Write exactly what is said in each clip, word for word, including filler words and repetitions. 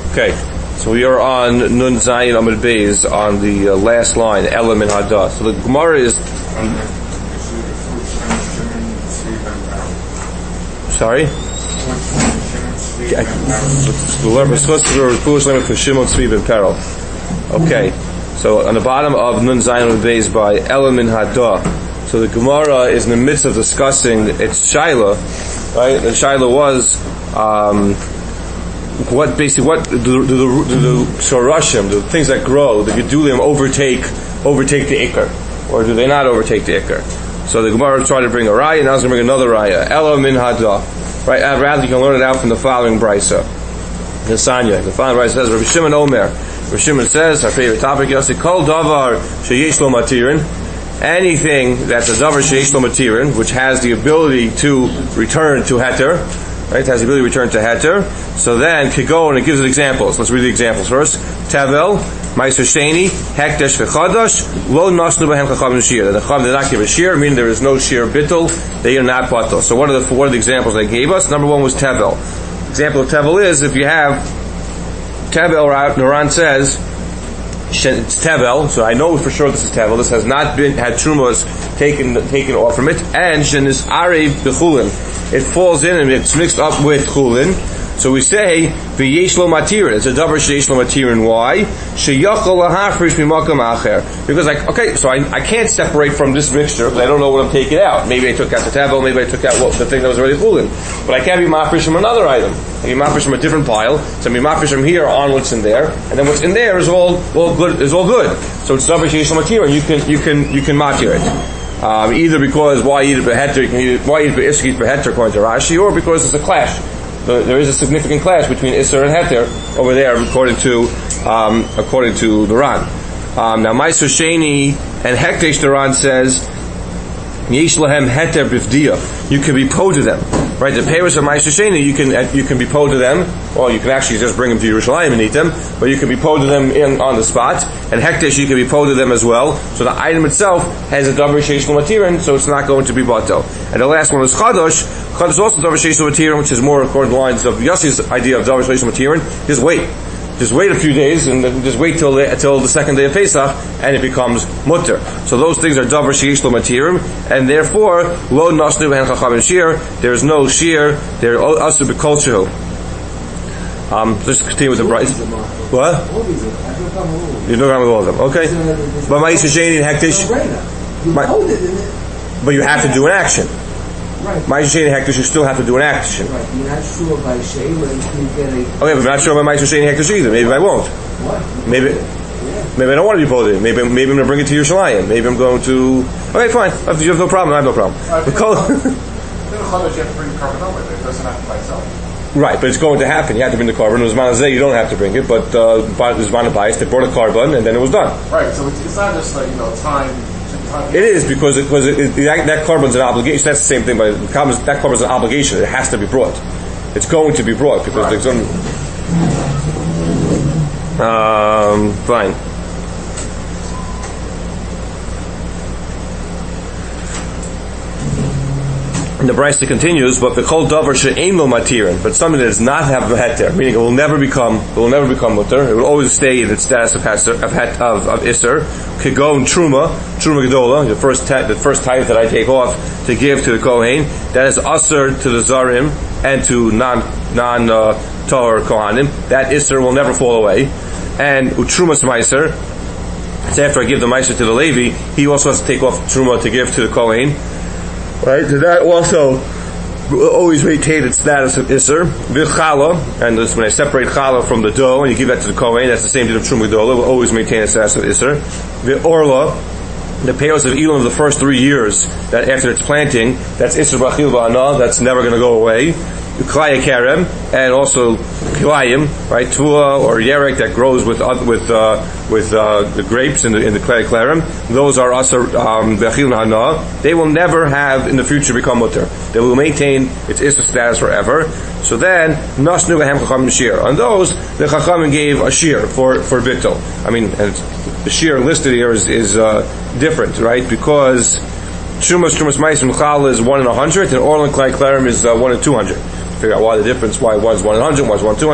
Okay, so we are on Nun Zayin Amud Beis on the uh, last line, Elam and Hadah. So the Gemara is... Sorry? Okay, so on the bottom of Nun Zayin Amud Beis by Elam and Hadah. So the Gemara is in the midst of discussing its Shaila, right? The Shaila was... Um, What basically what do the do the, the shorashim, the things that grow, the gedulim overtake overtake the ikar, or do they not overtake the ikar? So the Gemara tried to bring a raya, now it's going to bring another raya. Elo min hadah, right? I'd rather you can learn it out from the following brisa. The Sanya, the following brisa says, Rabbi Shimon Omer. Rabbi Shimon says, our favorite topic, Yossi kol davar sheyesh lo matirin. Anything that's a davar sheyesh lo matirin, which has the ability to return to heter. Right, has the ability to return to heter. So then, Kigon, and it gives it examples. Let's read the examples first. Tevel, Meiser Sheni, Hekdesh V'Chadash, Lo Nasnu B'Hem Chacham Shir. The Chacham did not give a shir, meaning there is no shir bittul, they are not batal. So what are the what are the examples they gave us? Number one was Tevel. Example of Tevel is, if you have Tevel, Naran says, it's Tevel, so I know for sure this is Tevel. This has not been, had Trumas taken, taken off from it, and Shen is Arev B'Chulin. It falls in and it's mixed up with chulin. So we say v'yesh lo matirin. It's a davar sheyesh lo matirin. Why? Sheyachol lahafrish mimakam acher. Because like, okay, so I, I can't separate from this mixture because I don't know what I'm taking out. Maybe I took out the tevel, maybe I took out what, the thing that was already chulin. But I can't be mafresh from another item. I can be mafresh from a different pile. So I can be mafresh from here on what's in there, and then what's in there is all all good. Is all good. So it's davar sheyesh lo matirin. You can you can you can matir it. Um, either because why eat it beheter, you can eat it, why eat it iskis beheter according to Rashi, or because it's a clash. The, there is a significant clash between Isser and Heter over there, according to um, according to the Ran. Um, now, Meiser Sheni and Hekdesh, the Ran says, Yesh lahem Heter b'vdiya. You can be po to them, right? The payers of Meiser Sheni, you can you can be po to them, or you can actually just bring them to Yerushalayim and eat them, but you can be po to them in on the spot. And Hekdesh, you can be po to them as well. So the item itself has a davar sheyesh lo matirin, so it's not going to be bato. And the last one is Chadosh. Chadosh is also davar sheyesh lo matirin, which is more according to the lines of Yossi's idea of davar sheyesh lo matirin. Just wait. Just wait a few days, and just wait till the, till the second day of Pesach, and it becomes mutter. So those things are davar sheyesh lo matirim, and therefore, lo nasnu b'hen chachamim shir, there is no shir, there is also b'kolchehu. Um, let's continue with the bright. What? You know around with all of them. Okay. But my Yisrael and Hektish. But you have to do an action. My Yisrael and Hektish, you still have to do an action. Right. You're not sure by Shayla you can get a. Okay, but I'm not sure about my Yisrael and Hektish either. Maybe I won't. What? Maybe. Maybe I don't want to be voted. Maybe maybe I'm going to bring it to Yerushalayim. Maybe I'm going to. Okay, fine. If you have no problem, I have no problem. The Chodesh, you have to bring the carbon with it. It doesn't have to by itself. Right, but it's going to happen. You have to bring the carbon. It was manazeh, you don't have to bring it, but uh, it was manabais. They brought a carbon, and then it was done. Right, so it's, it's not just like, you know, time. time it is, because it, because it, it, that, that carbon's an obligation. That's the same thing, but that carbon's an obligation. It has to be brought. It's going to be brought, because right. There's some... Um, fine. And the Brisa continues, but the kol davar she'ein lo matirin, but something that does not have a heter, meaning it will never become, it will never become mutter. It will always stay in its status of heter, of het, of, of iser. Kigon truma, truma gedola, the first te, the first tithe that I take off to give to the kohen, that is aser to the zarim and to non non uh, tahor kohanim. That iser will never fall away. And utrumas meiser, it's after I give the meiser to the Levi, he also has to take off truma to give to the kohen. Right, so that also will always maintain its status of Isser. V'chala, and this, when I separate chala from the dough and you give that to the Kohen, that's the same thing of Trum Gedola, will always maintain its status of Isser. V'orla, the payos of Elam of the first three years, that after its planting, that's Isser B'achil Ba'ana, that's never going to go away. Klaya Kerem, and also Klayim, right, Tua or Yerek that grows with uh, with uh, with uh, the grapes in the in the Klaya Kerem. Those are also um, Bechil Hana. They will never have in the future become mutter. They will maintain its Issa status forever. So then, Nasnu Lahem Chachamim Shir. On those, the Chachamim gave a shir for for bittul. I mean, and the shir listed here is is uh, different, right? Because Shumas Shumas Mais and Chala is one in a hundred, and Orlan Klaya Kerem is uh, one in two hundred. Figure out why the difference, why one's one in one hundred, one's one in two hundred.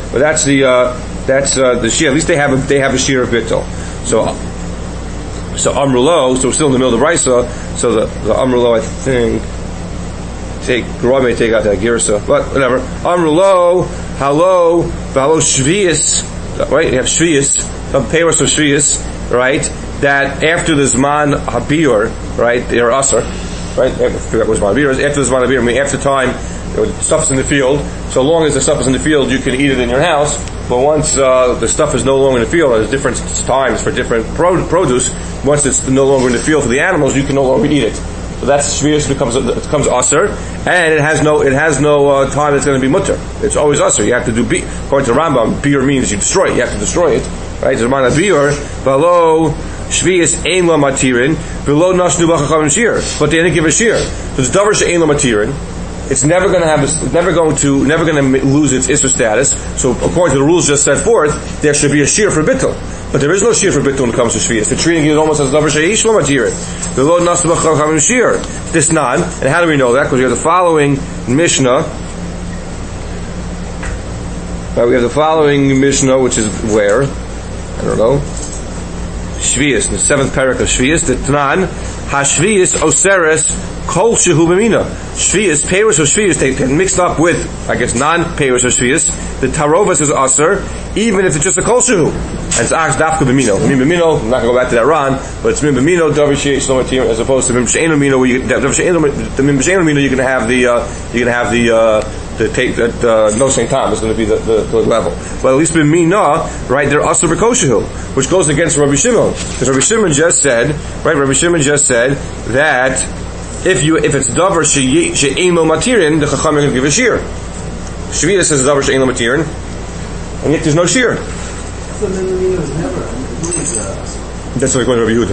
but that's the uh, that's uh, the shear. At least they have a, they have a shear of bittul. So so Amrulo. So we're still in the middle of the brisa. So the the Amrulo, I think, take Garoi may take out that girsa, but whatever. Amrulo, halo, v'halo shvius. Right, you have shvius, some peiros of shvius, right? That after the zman habir, right, they're usher, right? I forgot what zman habir is. After the zman habir, I mean after time, you know, the stuff's in the field. So long as the stuff is in the field, you can eat it in your house. But once uh, the stuff is no longer in the field, there's different times for different pro- produce. Once it's no longer in the field for the animals, you can no longer eat it. So that's shvius becomes it becomes usher, and it has no it has no uh, time that's going to be mutter. It's always usher. You have to do bi. According to Rambam, biur means you destroy it. You have to destroy it, right? Zman biur v'lo shvius ein lo matirin v'lo nashnu b'chachamim shir. But they didn't give a shear. So it's davar she'ein lo matirin. It's never going to have, a, it's never going to, never going to lose its Isser status. So according to the rules just set forth, there should be a shear for bittul. But there is no shear for bittul when it comes to shvius. They're treating it almost as davar she'eish lo matirin. The Lord nasu b'chachamim shir. This non, and how do we know that? Because we have the following Mishnah. Right, we have the following Mishnah, which is where? I don't know. Shvius, the seventh parak of Shvius, the Tanan, Hashvius Oseres Kol Shehu B'mina. Shvius, peiros of Shvius, they get mixed up with, I guess, non-peiros of Shvius. The Tarovas is Aser, even if it's just a Kol Shehu. And it's Ach Dafka B'mino. Min B'mino, I'm not going to go back to that Ran, but it's Min B'mino, Davar She'ein Lo Matirin, as opposed to Min B'she'ein B'mino, where you, Davar She'ein B'mino, you're going to have the, uh, you're going to have the, uh, the take that uh, no Saint Tom is going to be the, the, the level. But at least with Mina, right, they're Asur B'Koshehu, which goes against Rabbi Shimon. Because Rabbi Shimon just said, right, Rabbi Shimon just said that if you if it's Davar She'ein Lo Matirin, the Chacham are going to give a shear. Shvius says Davar She'ein Lo Matirin, and yet there's no shear. So then the Mina was never, who was uh, That's what going to Rabbi Yehuda.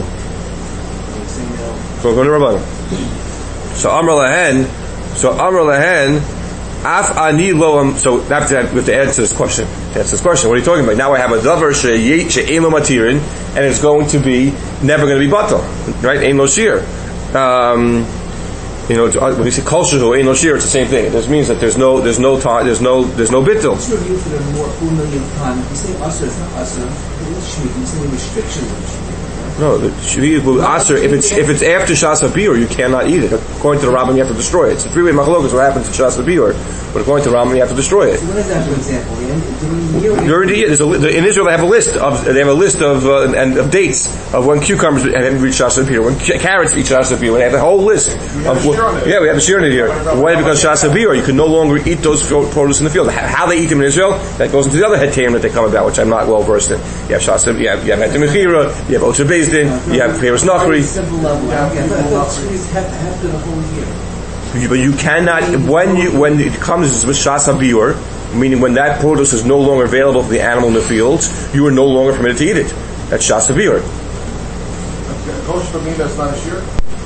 So going to Rabbanan. So Amar Lahen, so Amar Lahen, Af ani lo. So after that, we have to answer this question. To answer this question, what are you talking about? Now I have a davar she'ein lo matirin, and it's going to be never going to be batal, right? Ein lo shir. Um, you know, when you say kol shehu ein lo shir, it's the same thing. It just means that there's no, there's no time, there's no, there's no bittul. Let's review for the more full million time. If you say usher, it's not usher. It's shmit. You say restrictions on shmit. No, the shvi will aser if it's if it's after shas habir, you cannot eat it. According to the Rambam, you have to destroy it. It's a three-way machlokas. What happens to shas habir? But according to the Rambam, you have to destroy it. So what is that, for example? During the year, there's a, in Israel, they have a list of they have a list of uh, and of dates of when cucumbers have reached shas habir, when carrots reach shas habir. They have a whole list. Of, yeah, we have a shir in it here. Why? Because shas habir, you can no longer eat those produce in the field. How they eat them in Israel, that goes into the other heterim that they come about, which I'm not well versed in. You have shas habir, you have you have hetem mechira, you have otzur beis din, you have peiros nachri. Simple level. Okay, but have to the whole year. But you cannot, when you, when it comes with shas habir, meaning when that produce is no longer available for the animal in the fields, you are no longer permitted to eat it. That's shas habir. Kol shehu that's not a shear?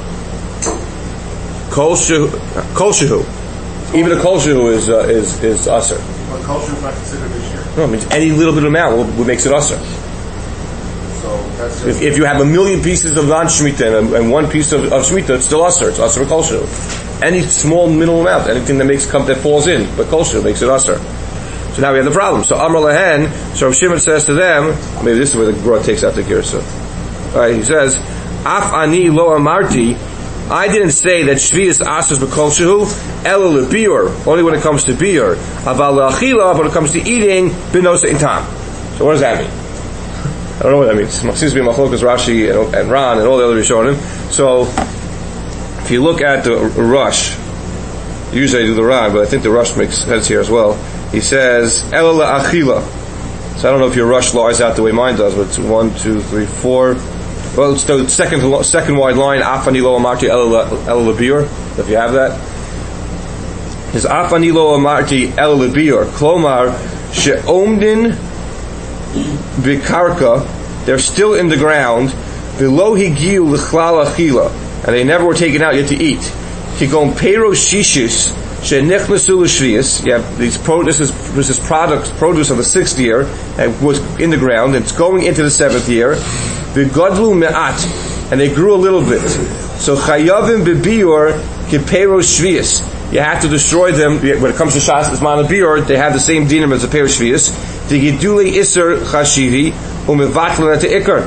Kol shehu, kol shehu. Even a kol shehu is, uh, is, is usher. But kol shehu is not considered a shear. No, it means any little bit of amount will, will makes it usher. So that's If, if you have a million pieces of non-shemitah and, and one piece of, of shemitah, it's still usher. It's usher kol shehu. Any small middle amount, anything that makes come that falls in, but kol shehu makes it usher. So now we have the problem. So Amar Lahen, so Rav Shimon says to them, maybe this is where the Gemara takes out the girsa. Alright, he says, Af ani lo amarti, I didn't say that shvius asers b'kol shehu, ela lebiur, only when it comes to beer, aval le'achila, but when it comes to eating, b'nos ein tam. So what does that mean? I don't know what that means. It seems to be Machlokas Rashi and, and Ran and all the other Rishonim. So, if you look at the Rush, usually I do the Ran, but I think the Rush makes sense here as well. He says, Ela la'achila. So I don't know if your Rush lies out the way mine does, but it's one, two, three, four. Well, it's the second second wide line, Afani lo amarti Ela lebiur, if you have that. His Afani lo amarti Ela lebiur. Klomar, she'omdin Vikarka, they're still in the ground. Below higiu l'chlal achila, and they never were taken out yet to eat. Kigon pero shishis shenichnasu l'shvius. Yeah, these pro. This is this is product produce of the sixth year and was in the ground. And it's going into the seventh year. V'godlu me'at, and they grew a little bit. So chayavim bebiur kipero shvius. you have to destroy them. When it comes to Shas Zman HaBiur, they have the same dinim as a pair of Shvius. The Gedulei Isser Chashivi umevatl at the Ikar.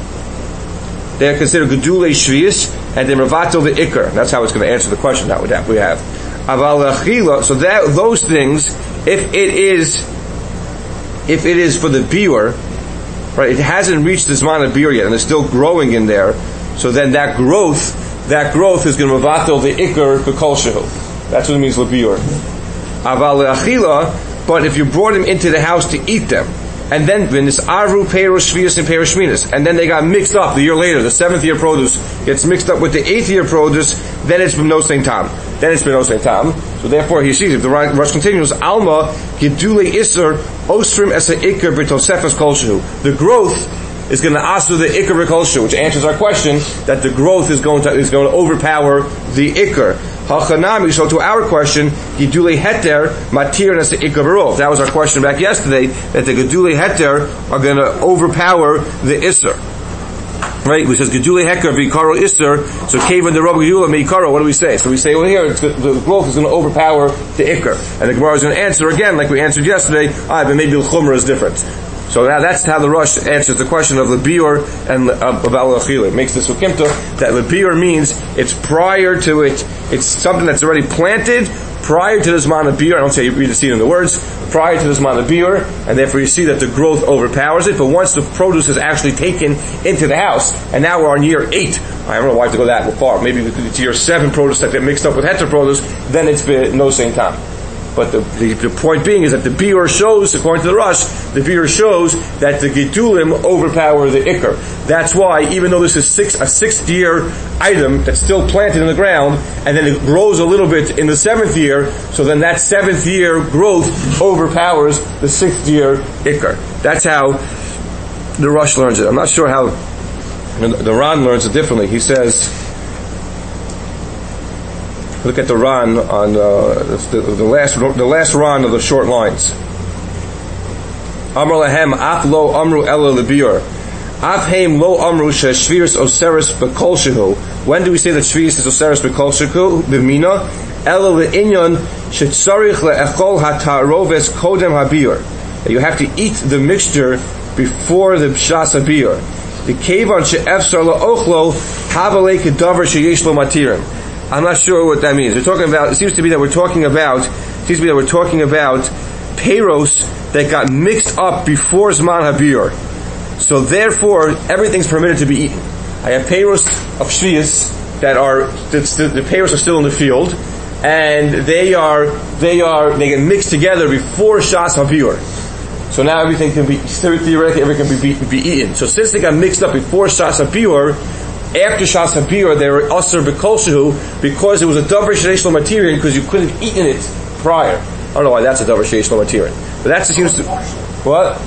They are considered Gedulei Shvius, and they mevatel the Ikar. That's how it's going to answer the question that we have. Aval Achila. So that those things, if it is, if it is for the biur, right? It hasn't reached the Zman HaBiur yet, and it's still growing in there. So then that growth, that growth is going to mevatel the Ikar b'kol shehu. That's what it means lebiur. Aval Achila. But if you brought them into the house to eat them, and then when this aru peiros shvius and peiros shminas, and then they got mixed up the year later, the seventh year produce gets mixed up with the eighth year produce, then it's been no same time. Then it's been no same time. So therefore he sees, if the Rush continues, Alma gidule iser osrim esa ikar b'tosefas kolshu. The growth is going to asu the ikar b'kolshu, which answers our question that the growth is going to is going to overpower the ikar. Hachanami, so to our question, Gedulei Heter, Matir Nasa Ikar Barov. That was our question back yesterday, that the Gedulei Heter are going to overpower the Isser. Right? Which says Gedulei Heter, Vikaro Isser, so Kavan the Rob Gedula Meikaro, what do we say? So we say, well here, it's, the, the growth is going to overpower the Ikar. And the Gemara is going to answer again, like we answered yesterday, ah, but maybe the Chumrah is different. So now that's how the Rosh answers the question of Lebiur and uh, about L'achila. It makes this Ukimta that Lebiur means it's prior to it, it's something that's already planted prior to the Zman HaBiur. I don't say you read the seed in the words, prior to the Zman HaBiur, and therefore you see that the growth overpowers it. But once the produce is actually taken into the house, and now we're on year eight, I don't know why I have to go that far, maybe it's year seven produce that get mixed up with heter produce, then it's been no same time. But the, the, the point being is that the biur shows, according to the Rush, the biur shows that the gedulim overpower the ikar. That's why, even though this is six, a sixth year item that's still planted in the ground, and then it grows a little bit in the seventh year, so then that seventh year growth overpowers the sixth year ikar. That's how the Rush learns it. I'm not sure how the Ran learns it differently. He says, look at the Ran on uh, the, the last the last Ran of the short lines. Amar lahem af lo amru ela lebiur. Af heim lo amru she shvius oseris bekol shehu. When do we say that shvius is oseris bekol shehu? B'mina ela leinyan shetzarich leechol hataroves kodem habiur. You have to eat the mixture before the b'shas habiur. The kevan she'efsar laochlo havalei kedavar sheyesh lo matirim. I'm not sure what that means. We're talking about, it seems to be that we're talking about, it seems to be that we're talking about peiros that got mixed up before Zman HaBiur. So therefore, everything's permitted to be eaten. I have peiros of Shvius that are, the, the peiros are still in the field, and they are, they are, they get mixed together before Shas HaBiur. So now everything can be, theoretically everything can be, be, be eaten. So since they got mixed up before Shas HaBiur, after Shas HaBiur, they were Asr B'Kol Shehu because it was a Davar Sheish Lo Materian because you couldn't have eaten it prior. I don't know why that's a Davar Sheish Lo Materian. But that's just used to... What?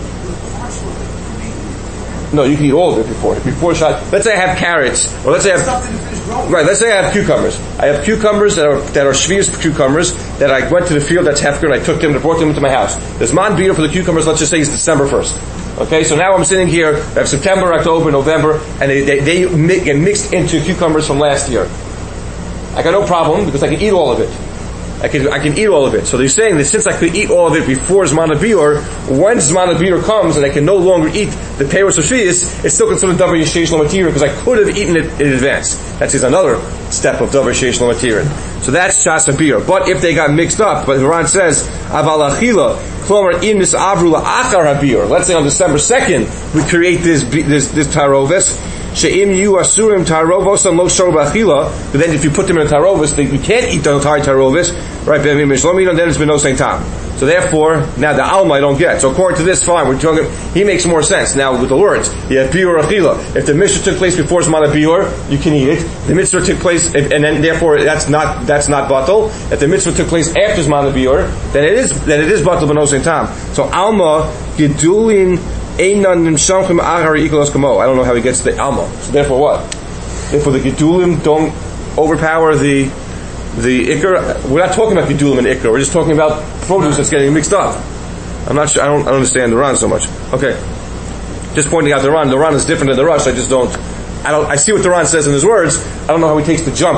No, you can eat all of it before. Before Shas... Let's say I have carrots, or let's say I have... Right, let's say I have cucumbers. I have cucumbers that are that are Shvius cucumbers that I went to the field, that's Hefker, and I took them and brought them into my house. The Zman Biur for the cucumbers, let's just say, is December first. Okay, so now I'm sitting here, I have September, October, November, and they, they, they get mixed into cucumbers from last year. I got no problem, because I can eat all of it. I can, I can eat all of it. So they're saying that since I could eat all of it before Zman HaBiur, when Zman HaBiur comes and I can no longer eat the peiros of Shvius, it's still considered Davar Sheish Lo Materian, because I could have eaten it in advance. That's another step of Davar Sheish Lo Materian. So that's Shas HaBiur. But if they got mixed up, but Haran says, Aval Achila, Klomer in this Avru La'achar HaBiur. Let's say on December second, we create this, this, this Tarovis. She'im yu asurim Tarovos and lo shor b'achila. But then if you put them in a Tarovis, they, you can't eat the entire Tarovis. Right? Then it's been no same time. So therefore, now the Alma I don't get. So according to this, fine, we're talking, he makes more sense. Now with the words, you have Biur Achila. If the Mitzvah took place before Zman HaBiur, you can eat it. The Mitzvah took place, if, and then therefore that's not, that's not Batal. If the Mitzvah took place after Zman HaBiur, then it is, then it is Batal but no same time. So Alma, Gedulin, I don't know how he gets the Alma. So therefore what? Therefore the Gedulim don't overpower the the Ikar. We're not talking about Gedulim and Ikar. We're just talking about produce that's getting mixed up. I'm not sure. I don't, I don't understand the Ran so much. Okay. Just pointing out the Ran. The Ran is different than the Rush. I just don't. I don't. I see what the Ran says in his words. I don't know how he takes the jump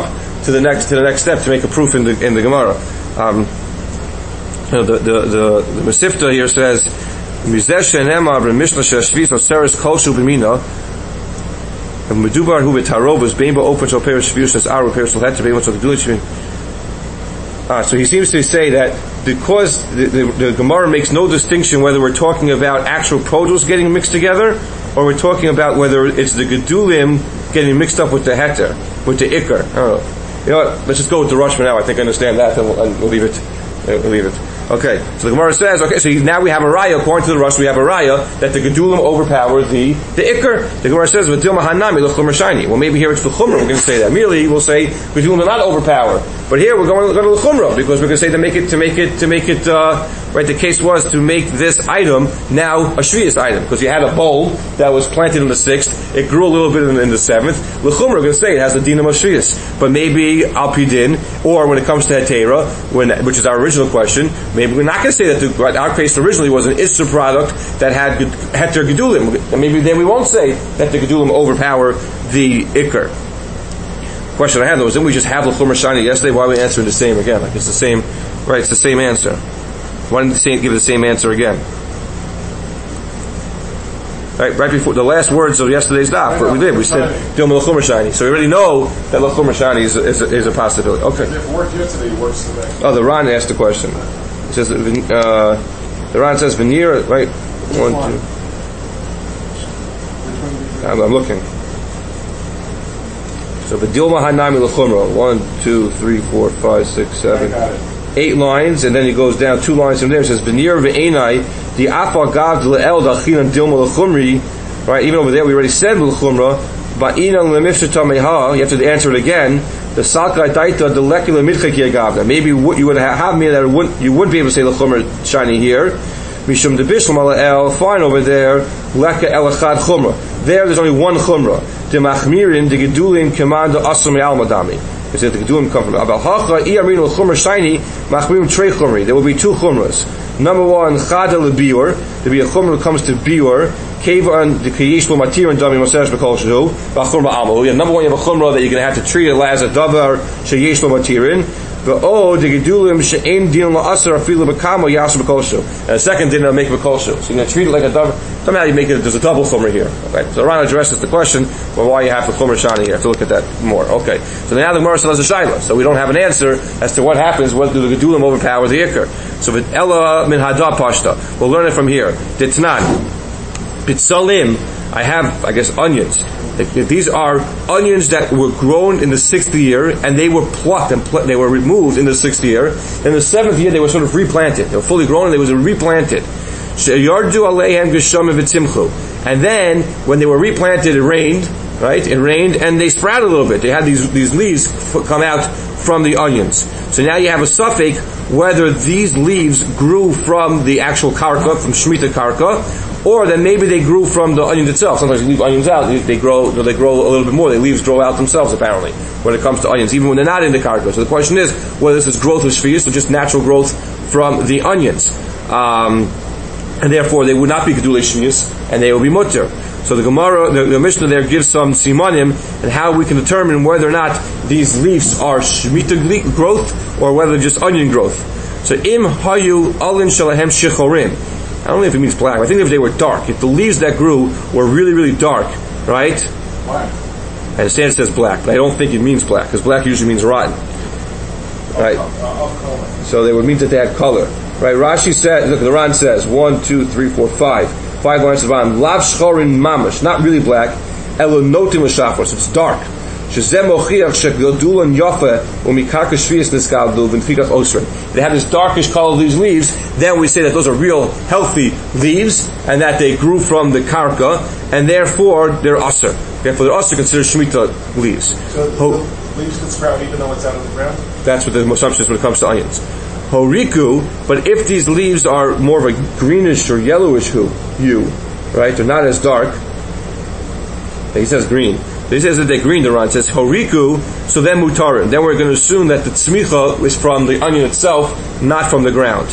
to the next to the next step to make a proof in the in the Gemara. Um, you know, the the the, the Mesifta here says, "Mizeh she'nemar b'mishnah she'ashvis oseres kol shu b'mina." And medubar hu v'tarovus bein ba'open shel perish shvius as aru perish shel heter bein shel gedulim shvin. Ah, so he seems to say that because the, the, the Gemara makes no distinction whether we're talking about actual produce getting mixed together or we're talking about whether it's the gedulim getting mixed up with the heter, with the ikar. I don't know. You know what? Let's just go with the Rush for now. I think I understand that, and we'll, and we'll leave it. We'll leave it. Okay. So the Gemara says, okay, so now we have a raya, according to the Rush, we have a raya that the gedulim overpower the, the ikar. The Gemara says, V'dilma hanami l'chumra shiny. Well, maybe here it's the chumra, we're going to say that. Merely, we'll say, gedulim do not overpower. But here we're going to go to the chumra, because we're going to say to make it, to make it, to make it, uh, right, the case was to make this item now a shvius item, because you had a bowl that was planted in the sixth, it grew a little bit in, in the seventh. L'chumra, we're going to say it has the dinam of shvius. But maybe al pidin, or when it comes to hetera, when, which is our original question, maybe we're not going to say that the, right, our case originally was an Isser product that had heter gedulim. Maybe then we won't say that the gedulim overpower the ikar. Question I had though is, didn't we just have l'chumra shani yesterday? Why are we answering the same again? Like it's the same, right? It's the same answer. Why didn't you give the same answer again? Right, right before the last words of yesterday's daf, what we did, we said dilma l'chumra shani. So we already know that l'chumra shani is, is, is a possibility. Okay. If it worked yesterday, it works today. Oh, the Ran asked the question. It says, uh, the Ran says veneer, right? One, two. I'm, I'm looking. So v'dilma hanami l'chumra. One, two, three, four, five, six, seven, eight lines, and then he goes down two lines from there. It says veneer ve'enai the afa gav le'el dachinan dilma l'chumri. Right? Even over there, we already said l'chumra. Ba'inan lemifsha tameha. You have to answer it again. The salkai daita the lekula midchaki agavna. Maybe what you would have me that wouldn't, you wouldn't be able to say l'chumra shiny here. Mishum de bishlam el. Fine over there. Leka elachad chumra. There, there's only one chumra. The machmirin the gedulim command asam almadami. It says the gedulim come from abal hacha iamin l'chumra shiny machmirim trei chumri. There will be two chumras. Number one, chada lebiur. There will be a chumra that comes to biur. Kevan the kiyishlo matir and dami maseres b'kol shehu b'chumra amahu. Number one, you have a chumra that you're going to have to treat it as a davar sheyishlo matirin. But oh, the gedulim she'en din la'asar afilu b'kamo yasher b'kol shehu. And the second din will make b'kol shehu. So you're going to treat it like a davar. Somehow you make it. There's a double chumra here. Okay. So Ran addresses the question, well, why you have the chumra shani here. To look at that more. Okay. So now the Gemara still has a shayla. So we don't have an answer as to what happens when the gedulim overpower the ikar. So with ella min hada pashta, we'll learn it from here. Ditnan. Pitzalim, I have, I guess, onions. These are onions that were grown in the sixth year, and they were plucked and pl- they were removed in the sixth year. In the seventh year, they were sort of replanted. They were fully grown, and they were replanted. And then, when they were replanted, it rained, right? It rained, and they sprouted a little bit. They had these these leaves f- come out from the onions. So now you have a suffix whether these leaves grew from the actual karka, from Shemitah karka, or that maybe they grew from the onion itself. Sometimes you leave onions out, they grow, they grow a little bit more. The leaves grow out themselves, apparently, when it comes to onions, even when they're not in the karka. So the question is whether this is growth of shvius or just natural growth from the onions. Um, and therefore they would not be gedulei shvius, and they will be mutter. So the Gemara, the, the Mishnah there gives some simanim and how we can determine whether or not these leaves are shemitah growth or whether they're just onion growth. So im hayu alin shalahem shichorim. I don't know if it means black. I think if they were dark, if the leaves that grew were really, really dark, right? Black. I understand it says black, but I don't think it means black because black usually means rotten, right? Of, of color. So they would mean that they had color, right? Rashi says, look, the Ran says one, two, three, four, five. Five lines of Ran. Lav shchorin mamash, not really black. Elo notim l'shafros, it's dark. Shezem mochiach shegedulan yafa umikarka shvius niskaldu v'nfikach osrin. They have this darkish color of these leaves. Then we say that those are real healthy leaves and that they grew from the karka, and therefore they're aser. Therefore they're aser considered shemitah leaves. So Ho- the leaves can sprout even though it's out of the ground? That's what the assumption is when it comes to onions. Horiku, but if these leaves are more of a greenish or yellowish hue, right? They're not as dark. He says green. He says that they're green, the Ran says horiku, so then mutarim. Then we're going to assume that the tzmicha is from the onion itself, not from the ground.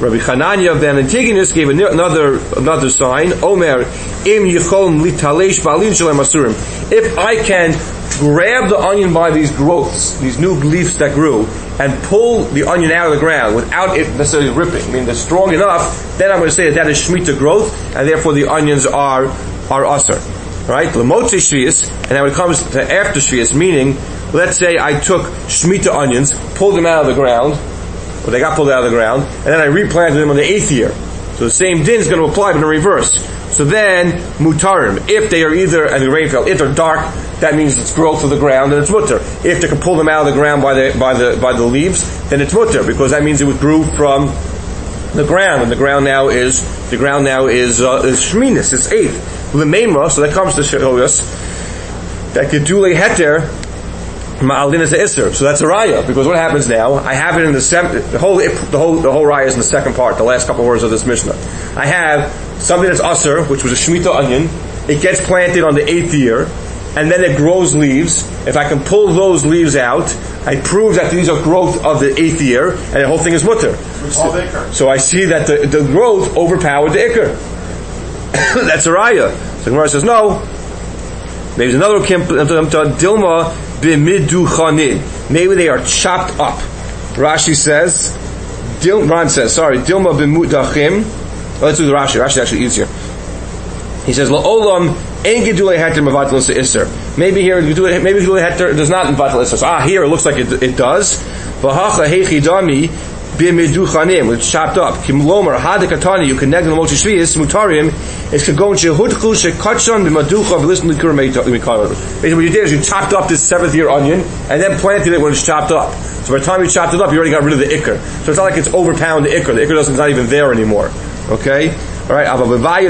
Rabbi Chananya ben Antigonus gave another another sign. Omer im yichol litalesh ba'alin shalem asurim. If I can grab the onion by these growths, these new leaves that grew, and pull the onion out of the ground without it necessarily ripping, I mean they're strong enough, then I'm going to say that that is Shemitah growth, and therefore the onions are are usher. Right? Lemotze shvius, and now when it comes to after shvius, meaning, let's say I took Shemitah onions, pulled them out of the ground, or they got pulled out of the ground, and then I replanted them on the eighth year. So the same din is going to apply, but in reverse. So then, mutarim, if they are either, and the rain fell, if they're dark, that means it's growth of the ground, and it's mutter. If they can pull them out of the ground by the, by the, by the leaves, then it's mutter, because that means it would grew from the ground, and the ground now is, the ground now is, uh, is shminis, it's eighth. L'meimra, so that comes to show us, that gedule heter, ma'alin is a isser. So that's a raya, because what happens now, I have it in the, sem- the whole, the whole, the whole raya is in the second part, the last couple of words of this Mishnah. I have something that's usser, which was a Shemitah onion, it gets planted on the eighth year, and then it grows leaves. If I can pull those leaves out, I prove that these are growth of the eighth year, and the whole thing is mutter. So, so I see that the, the growth overpowered the ikr. That's a raya. So the Gemara says, no. Maybe there's another kim, dilma b'miduchanin. Maybe they are chopped up. Rashi says, Dil, Ran says, sorry, dilma b'mudachim. Oh, let's do the Rashi. Rashi is actually easier. He says, la'olam ein gedulei heter mevatel isser. Maybe here, maybe gedulei heter does not mevatel isser. So, ah, here it looks like it, it does. V'hacha heichidami b'miduchanim, it's chopped up. Kim lomer hadekatani, you connect the mochi shvius mutarim. It's kagon shehudchu shekatshon b'maducha v'listen likur meikar. Basically, what you did is you chopped up this seventh year onion and then planted it when it's chopped up. So by the time you chopped it up, you already got rid of the ikr. So it's not like it's overpowered the ikr. The ikr doesn't, it's not even there anymore. Okay? Alright, but our, our,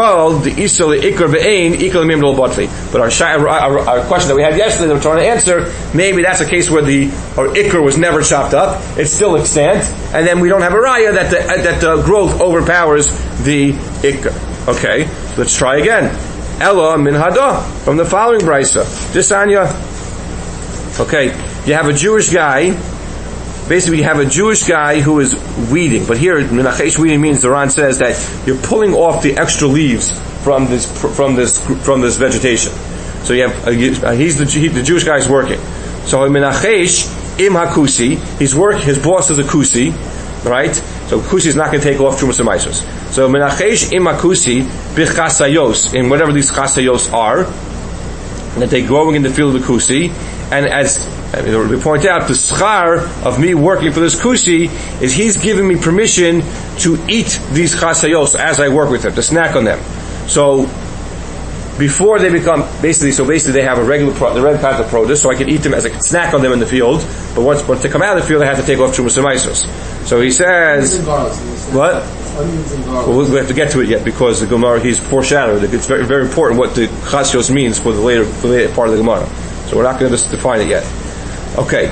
our question that we had yesterday that we're trying to answer, maybe that's a case where the our ikr was never chopped up, it's still extant, and then we don't have a raya that the, that the growth overpowers the ikr. Okay, let's try again. Ella min hada, from the following brisa. This anya, okay, you have a Jewish guy. Basically, you have a Jewish guy who is weeding, but here, menachesh weeding means the Ran says that you're pulling off the extra leaves from this from this from this vegetation. So you have uh, he's the he, the Jewish guy is working. So menachesh im hakusi, he's work. His boss is a kusi, right? So kusi is not going to take off trumas and meisos. So menachesh im hakusi bichasayos, in whatever these chasayos are, that they're growing in the field of the kusi, and as we point out, the schar of me working for this kusi is he's giving me permission to eat these chasayos as I work with them, to snack on them. So before they become basically, so basically they have a regular, pro, the red kinds of produce, so I can eat them as I can snack on them in the field. But once, once they come out of the field, I have to take off trumas and meisos. So he says, what? Well, we have to get to it yet because the Gemara he's foreshadowed. It's very, very important what the chasayos means for the later, for the later part of the Gemara. So we're not going to just define it yet. Okay.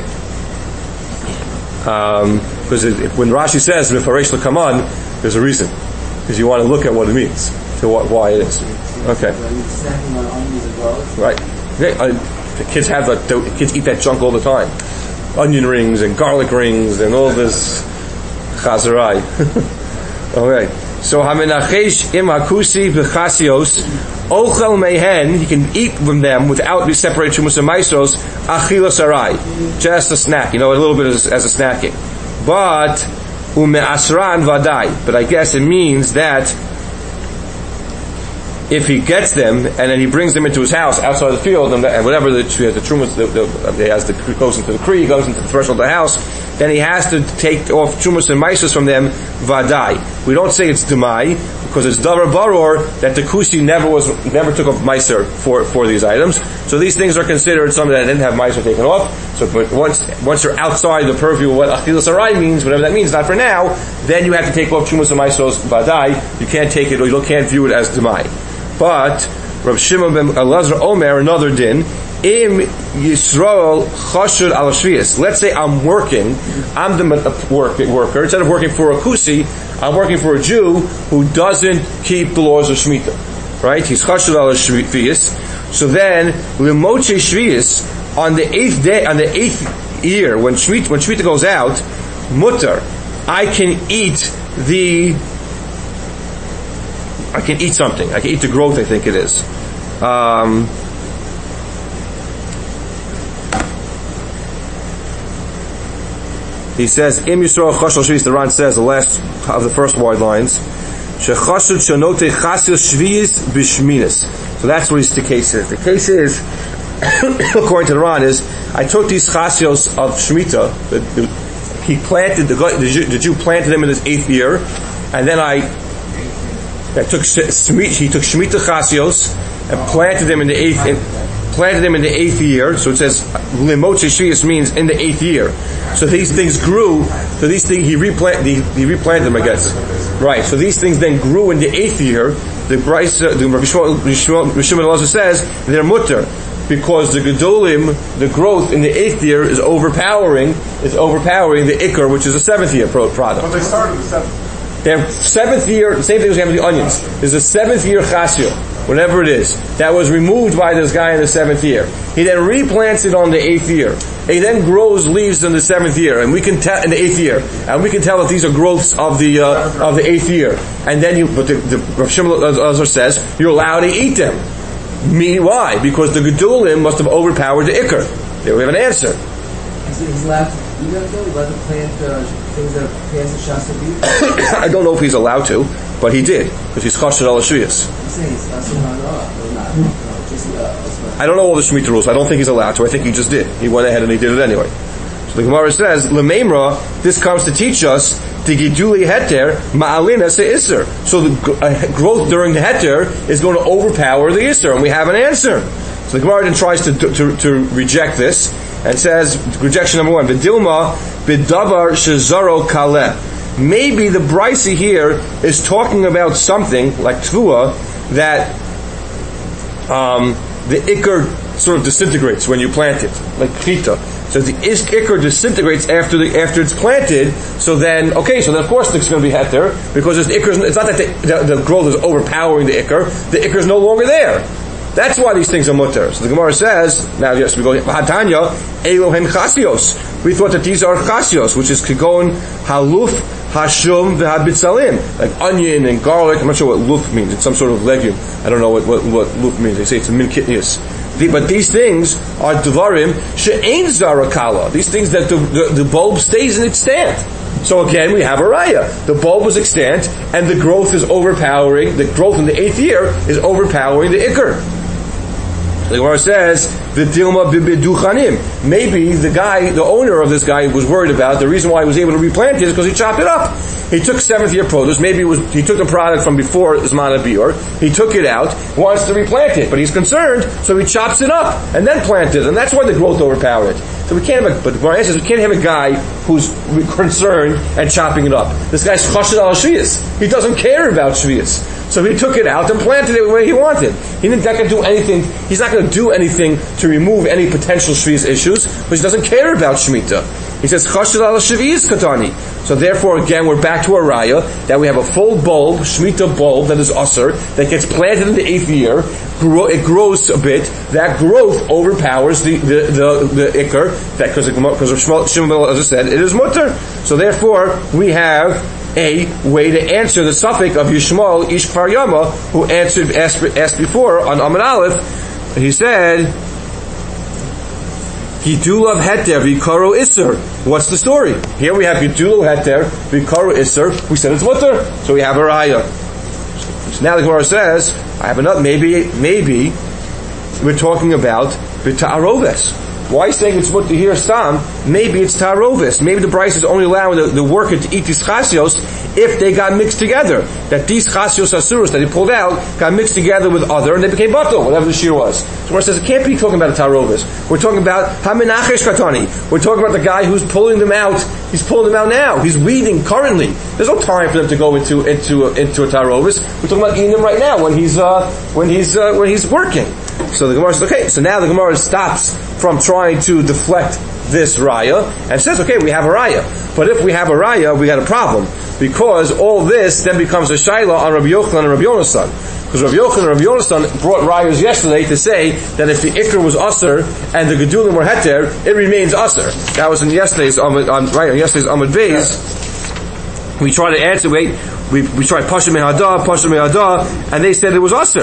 Um, because it, when Rashi says "Mefaresh l'kaman," there's a reason. Because you want to look at what it means, to what, why it is. Okay. Right. Okay. Uh, the kids have that. The kids eat that junk all the time. Onion rings and garlic rings and all this chazarai. Okay. So hamenachesh im hakusi b'chasios ochel mehen, he can eat from them without being separated from musa maisos achilas arai, just a snack, you know, a little bit as, as a snacking. But umeasran vadai, but I guess it means that if he gets them and then he brings them into his house outside the field and, and whatever the the trumas the, the, the, has the goes into the kree, goes into the threshold of the house, then he has to take off trumas and maisos from them vadai. We don't say it's demai because it's davar baror that the kusi never was never took off meiser for for these items. So these things are considered something that didn't have meiser taken off. So but once once you're outside the purview of what achilas arai means, whatever that means, not for now, then you have to take off trumas and maisos vadai. You can't take it or you can't view it as demai. But Rav Shimon ben Elazar Omer, another din, im Yisrael chashud al shvius. Let's say I'm working, I'm the work, worker. Instead of working for a kusi, I'm working for a Jew who doesn't keep the laws of Shemitah. Right? He's chashud al shvius. So then, l'moche shvius, on the eighth day, on the eighth year, when Shemitah, when Shemitah goes out, mutter, I can eat the, I can eat something. I can eat the growth, I think it is. Um, he says, Im Yisrael Chashal Shvius, the Ran says, the last of the first wide lines, Shechashud Shanote Chasios Shvius Bishminis. So that's what the case is. The case is, according to the Ran, is, I took these Chasios of Shemitah, the, the, he planted, the, the, Jew, the Jew planted them in his eighth year, and then I, I took, he took Shemitah Chasios, and planted them in the eighth, in, planted them in the eighth year. So it says Limotche Shvius means in the eighth year. So these things grew. So these things he replanted. He, he replanted them, I guess. Right. So these things then grew in the eighth year. The Bryce, uh, the Rabbi Shimon also says they're mutter because the gedolim, the growth in the eighth year is overpowering. Is overpowering the ikar, which is a seventh year product. But they started the seventh. Their seventh year, the same thing as we have with the onions. There's a seventh year chasio, whatever it is, that was removed by this guy in the seventh year. He then replants it on the eighth year. He then grows leaves in the seventh year, and we can tell in the eighth year, and we can tell that these are growths of the uh, of the eighth year. And then you, but the, the Rav Shimon Elazar says you're allowed to eat them. Me, why? Because the gedulim must have overpowered the ikar. There we have an answer. He's allowed to do that though? He's allowed to plant uh, things that are past the Shas I don't know if he's allowed to, but he did, because he's chashed al shviyas. I don't know all the Shemitah rules. I don't think he's allowed to. I think he just did. He went ahead and he did it anyway. So the Gemara says, L'meimra, this comes to teach us, the giduli heter, ma'alina se isser. So the uh, growth during the heter is going to overpower the isser, and we have an answer. So the Gemara then tries to, to, to reject this, and says, rejection number one, B'dilma b'davar shezaro kaleh. Maybe the Brisa here is talking about something, like Tvua, that um, the ikar sort of disintegrates when you plant it, like Chita. So the ikar disintegrates after the, after it's planted, so then, okay, so then of course it's going to be heter, because it's, ikar, it's not that the, the, the growth is overpowering the ikar, the ikar is no longer there. That's why these things are mutter. So the Gemara says, now yes, we go, Hatanya, Elohem Chasios. We thought that these are Chasios, which is Kigon, Haluf, Hashum, V'habitzalim. Like onion and garlic. I'm not sure what luf means. It's some sort of legume. I don't know what, what, what luf means. They say it's a min kitnius. The, but these things are Devarim, She'ein Zarakala. These things that the, the, the bulb stays in its stand. So again, we have a raya. The bulb was extant, and the growth is overpowering, the growth in the eighth year is overpowering the ikar. The Gemara says, "V'dilma b'biduchanim." Maybe the guy, the owner of this guy, was worried about the reason why he was able to replant it is because he chopped it up. He took seventh year produce. Maybe it was he took the product from before Zman Bior. He took it out, wants to replant it, but he's concerned, so he chops it up and then plants it, and that's why the growth overpowered it. So we can't have a, but the Gemara says we can't have a guy who's concerned and chopping it up. This guy's chashed al shviyas. He doesn't care about shviyas. So he took it out and planted it where he wanted. He didn't not going to do anything. He's not going to do anything to remove any potential shviyas issues, but he doesn't care about Shemitah. He says chashed al shviyas katani. So therefore, again, we're back to a raya that we have a full bulb, Shemitah bulb that is usher that gets planted in the eighth year. Grow, it grows a bit. That growth overpowers the the the, the ikar. That because because of Shimon, as I said, it is mutter. So therefore, we have a way to answer the suffix of Yishmael Ish Kfar Yama, who answered asked, asked before on Amud Aleph. He said, Gidulav Heter V'Karo Isser. What's the story? Here we have Gidulav Heter V'Karo Isser. We said it's mutter, so we have a raya. So now the Gemara says, I have another. Maybe, maybe we're talking about B'Ta'aroves. Why is saying it's mutter here, Sam? Maybe it's Ta'aroves. Maybe the Bryce is only allowing the, the worker to eat these chasios if they got mixed together. That these chasios asurus that he pulled out got mixed together with other and they became batal, whatever the shear was. So where it says it can't be talking about a Ta'aroves. We're talking about Haminachesh Katani. We're talking about the guy who's pulling them out. He's pulling them out now. He's weeding currently. There's no time for them to go into into into a Ta'aroves. We're talking about eating them right now when he's uh, when he's uh, when he's working. So the Gemara says, okay, so now the Gemara stops from trying to deflect this raya and says, okay, we have a raya. But if we have a raya, we got a problem. Because all this then becomes a shaila on Rabbi Yochanan and Rabbi Yonasan. Because Rabbi Yochanan and Rabbi Yonasan brought rayas yesterday to say that if the ikr was usher and the gedulim were heter, it remains usher. That was in yesterday's Amud, on, right, on yesterday's Amud Beis. We try to answer, wait, we, we tried Pashim Mehadah, Pashim Mehadah, and they said it was Aser.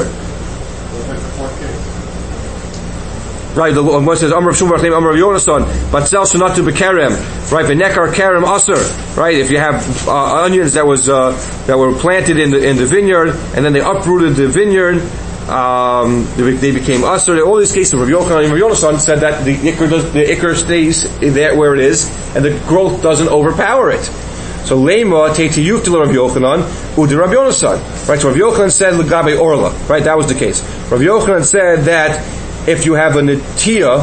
Right, the one says, Amr of Shumar, Amr of Yonason, Batzel Shanatu Bekerem, right, Venekar Kerem Aser, right, if you have uh, onions that was, uh, that were planted in the, in the vineyard, and then they uprooted the vineyard, um, they, they became Aser. All these cases, Rav Yochanan and Rav Yonason said that the Iker does, the Iker stays there where it is, and the growth doesn't overpower it. So Lema Teiti Yuftil Rav Yochanan Udi Rav Yonason. Right, so Rav Yochanan said Legabe Orla. Right, that was the case. Rav Yochanan said that if you have a netia,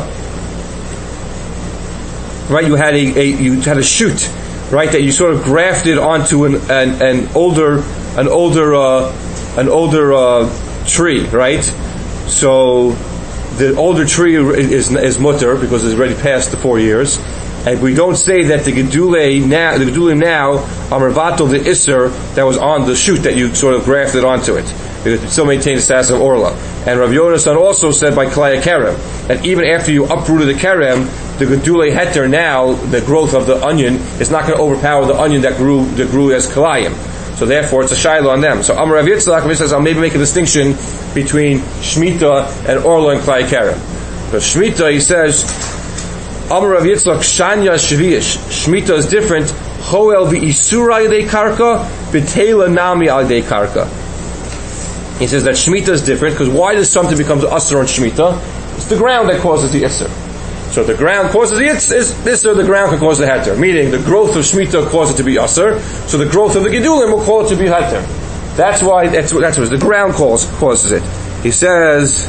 right, you had a, a you had a shoot, right, that you sort of grafted onto an an, an older an older uh, an older uh, tree, right? So the older tree is is mutter because it's already past the four years. And we don't say that the gedule now, the gedulim now, are mervatel the isser that was on the shoot that you sort of grafted onto it, because it still maintains the status of orla. And Rav Yonasan also said by klaya kerem that even after you uprooted the kerem, the gedule heter now, the growth of the onion is not going to overpower the onion that grew that grew as kalayim. So therefore, it's a shiloh on them. So Amar Rav Yitzchak says, I'll maybe make a distinction between shmita and orla and klaya kerem. Because shmita, he says, Amar Rav Yitzchak Shanya Shvish. Shmita is different. Hoel v'isura yadei karka, b'teila nami yadei karka. He says that Shmita is different because why does something become Asr on Shmita? It's the ground that causes the Isser. So if the ground causes the Isser, the ground can cause the Heter. Meaning the growth of Shmita causes it to be Asr, so the growth of the Gedulim will cause it to be Heter. That's why, that's what, that's what the ground cause, causes it. He says,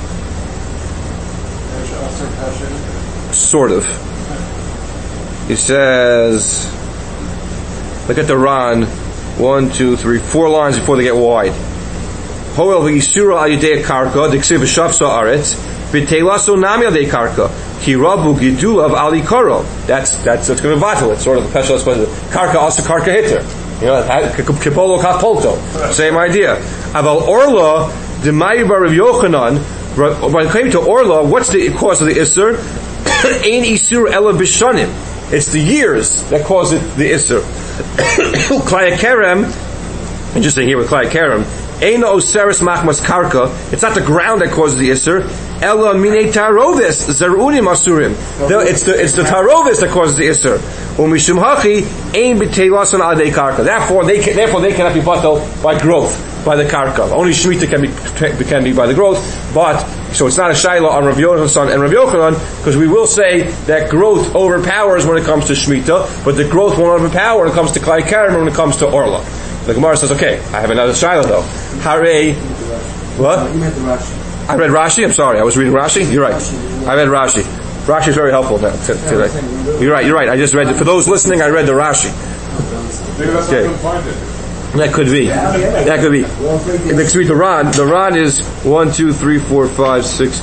sort of. He says, look at the Ran, one, two, three, four lines before they get wide. Hoel v'isura al yedei karka, d'ksiv v'shavsa aretz, v'teilaso nami al yedei karka, ki rabu gidulav al ikaro. That's, that's, that's going to battle it, sort of the special expression. Karka also karka hitter. You know, kipolo kapolto. Same idea. Aval orla, d'mayi bar Rav Yochanan, when it came to orla, what's the cause of the isser? Ein isur ela bishanim. It's the years that cause it the isur. Klaya kerem, and just saying here with klaya kerem, Eina oseris machmas karka. It's not the ground that causes the isur. Ela mine tarovis zerunim asurim. It's the it's the tarovis that causes the isur. Umishum hachi ein b'teilason adei karka. Therefore, they can, therefore they cannot be batal by growth, by the karka. Only shmita can be can be by the growth. But so it's not a shaila on Rav Yochanan and Rav Yochanan, because we will say that growth overpowers when it comes to shmita, but the growth won't overpower when it comes to klai karim, when it comes to orla. The Gemara says, okay, I have another shaila though. Hare, what? You meant the Rashi. I read Rashi. I'm sorry, I was reading Rashi. You're right. I read Rashi. Rashi is very helpful now, today. You're right. You're right. I just read it. For those listening, I read the Rashi. Okay. That could be. That could be. Next week, the Ran. The Ran is one, two, three, four, five, six.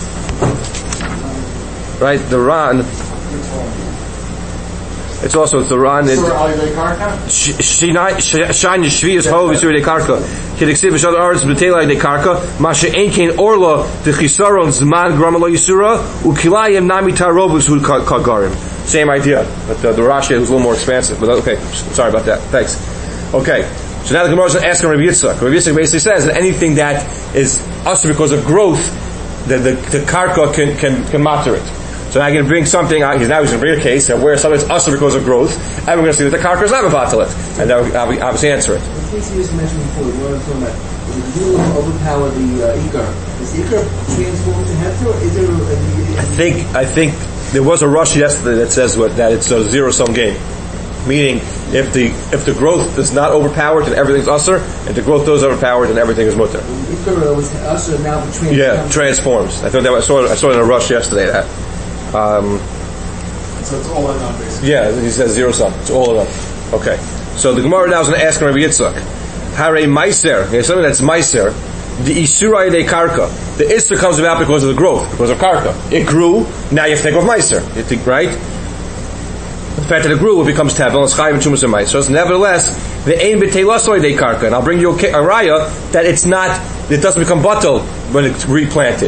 Right. The Ran. It's also it's the Ran. Shine Shvi is ho v'isur de karka. Kediksiv v'shad arz b'teilai de karka. Mashe enkein orla de chisaron zman gramalo yisura ukilayim nami tarobus hu kagarim. Same idea, but uh, the Rashi is a little more expansive. But okay, sorry about that. Thanks. Okay, so now the Gemara is asking Rabbi Yitzchak. Rabbi Yitzchak basically says that anything that is usher because of growth, the the, the karka can can can matter it. So now I'm going to bring something out. He's now he's going to bring a case where something's usher because of growth, and we're going to see that the karka is not mevatel it, and then we'll obviously answer it. The case you just mentioned before, we were talking about the gedulim overpower the uh, ikar. Is ikar transformed to heter, or is there? A, a, I think I think there was a rush yesterday that says what that it's a zero sum game, meaning if the if the growth does not overpower, then everything's usher, and the growth does overpower, then everything is mutter. Ikar was usher now the transforms. Yeah, transforms. I thought that I saw I saw it in a rush yesterday that. Um, so it's all in on basically. Yeah, he says zero sum. It's all in on. Okay. So the Gemara now is going to ask Rabbi Yitzchak. Hare meiser. There's something that's meiser. The isurai de karka. The isser comes about because of the growth, because of karka. It grew. Now you have to take off meiser. You think, right? The fact that it grew, it becomes tabel. It's chayv and chumas and meiser. So nevertheless, the ein b'teilasoi de karka. And I'll bring you a, a raya that it's not. It doesn't become batal when it's replanted.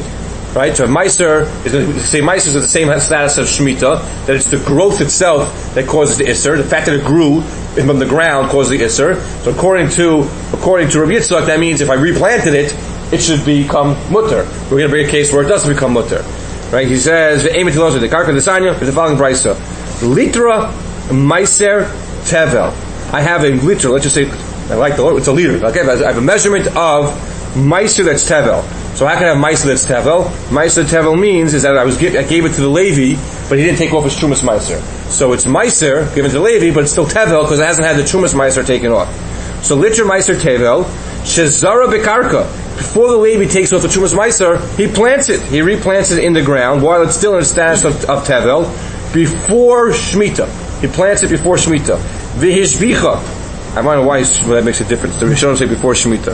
Right? So Meiser is going to say Meiser is the same status of Shemitah, that it's the growth itself that causes the Isser. The fact that it grew from the ground causes the Isser. So according to according to Rabbi Yitzchak, that means if I replanted it, it should become mutter. We're going to bring a case where it doesn't become mutter. Right? He says, the Karka Desanya is the following brisa. Litra Meiser Tevel. I have a liter, let's just say, I like the, it's a liter. Okay, I have a measurement of Meiser that's Tevel. So how can I have Meiser that's Tevel? Meiser Tevel means is that I was give, I gave it to the Levi, but he didn't take off his Trumas Meiser. So it's Meiser given to the Levi, but it's still Tevel because it hasn't had the Trumas Meiser taken off. So liter Meiser Tevel, Shezara Bekarka. Before the Levi takes off the Trumas Meiser, he plants it. He replants it in the ground while it's still in the status of, of Tevel before Shemitah. He plants it before Shemitah. V'hishbicha. I don't know why well, that makes a difference. The Rishonim say before Shemitah.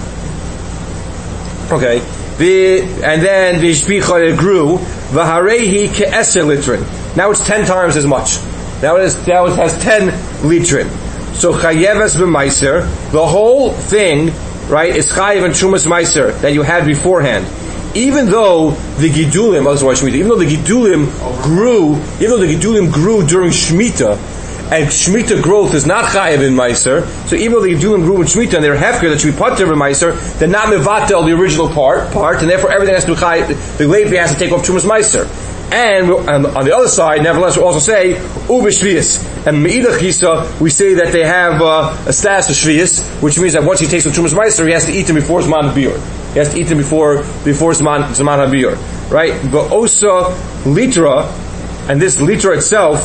Okay. The, and then v'hishbicha it grew. V'harehi ke'eser litrin. Now it's ten times as much. Now it, is, now it has ten litrin. So chayeves b'meiser. The whole thing, right, is chayev and Trumas Meiser that you had beforehand. Even though the Gidulim, even though the Gidulim grew, even though the Gidulim grew during Shemitah, and Shemitah growth is not chayev in Meiser, so even though the Gidulim grew in Shemitah and they're hefker that should be pater in Meiser, they're not mevatel the original part, part, and therefore everything has to be chayev, the Levi has to take off Trumas Meiser. And on the other side, nevertheless, we also say Uve Shvius. And Me'idach Yisa, we say that they have uh, a status of Shvius, which means that once he takes the Trumas Meiser, he has to eat him before Zman HaBiur. He has to eat him before before Zman, Zman HaBiur. Right? But Osa Litra, and this Litra itself,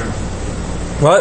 what?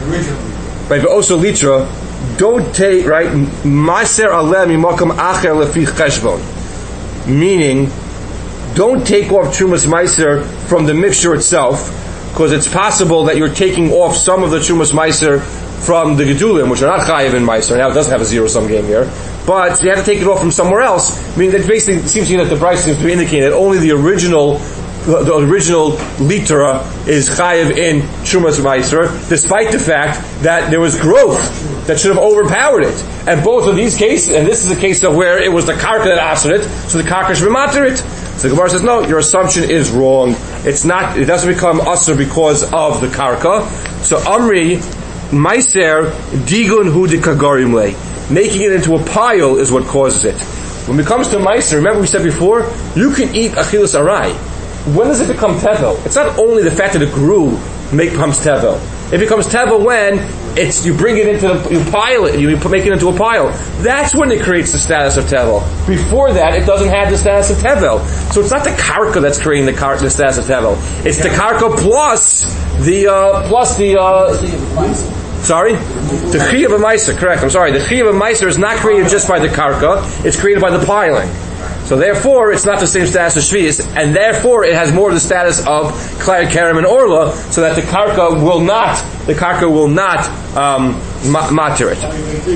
Right, but Osa Litra, don't take, right, Maser Aleh Mimakam Acher Lefi Cheshbon. Meaning, don't take off Trumas Meiser from the mixture itself, because it's possible that you're taking off some of the Trumas Meiser from the Gedulim, which are not Chayev in Meiser. Now it doesn't have a zero-sum game here. But you have to take it off from somewhere else. I mean, that basically it seems to me that the Bryce seems to be indicating that only the original the original Litera is Chayev in Trumas Meiser, despite the fact that there was growth that should have overpowered it. And both of these cases, and this is a case of where it was the Karka that answered it, so the Karka should be matter it. So the Gemara says, no, your assumption is wrong. It's not, it doesn't become usher because of the Karka. So Amri, Meiser, Digun Hu de Kagarim Le. Making it into a pile is what causes it. When it comes to Meiser, remember we said before, you can eat Achilas Arai. When does it become Tevel? It's not only the fact that it grew make becomes Tevel. It becomes Tevel when it's, you bring it into the, you pile it, you make it into a pile. That's when it creates the status of Tevel. Before that, it doesn't have the status of Tevel. So it's not the Karka that's creating the, car, the status of Tevel. It's the Karka plus the, uh, plus the, uh, sorry? The Chiyav of Meiser, correct, I'm sorry. The Chiyav of Meiser is not created just by the Karka, it's created by the piling. So therefore, it's not the same status as Shvius, and therefore it has more of the status of Klai Kerem and Orla, so that the Karka will not, the Karka will not, um, ma- matter it. So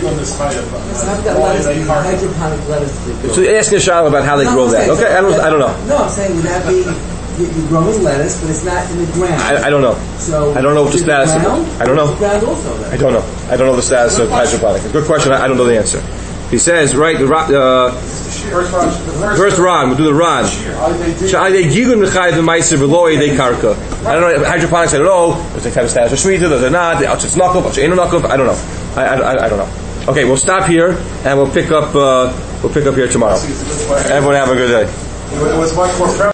ask Nishal about how they grow that. Okay, I don't, I don't know. No, I'm saying would that be, you're growing lettuce, but it's not in the ground. I, I don't know. So I don't know what the status of ground? I don't know. The ground also, then? I don't know. I don't know the status of hydroponic. Good question. I, I don't know the answer. He says, right, the uh, first Ran, we'll do the Ran. I don't know, hydroponics, I don't know. Does it have a status of Shemitah? Does it not? It's Nakov, it's Eino Nakov? I don't know. I, I, I don't know. Okay, we'll stop here, and we'll pick up, uh, we'll pick up here tomorrow. Everyone have a good day. It was much more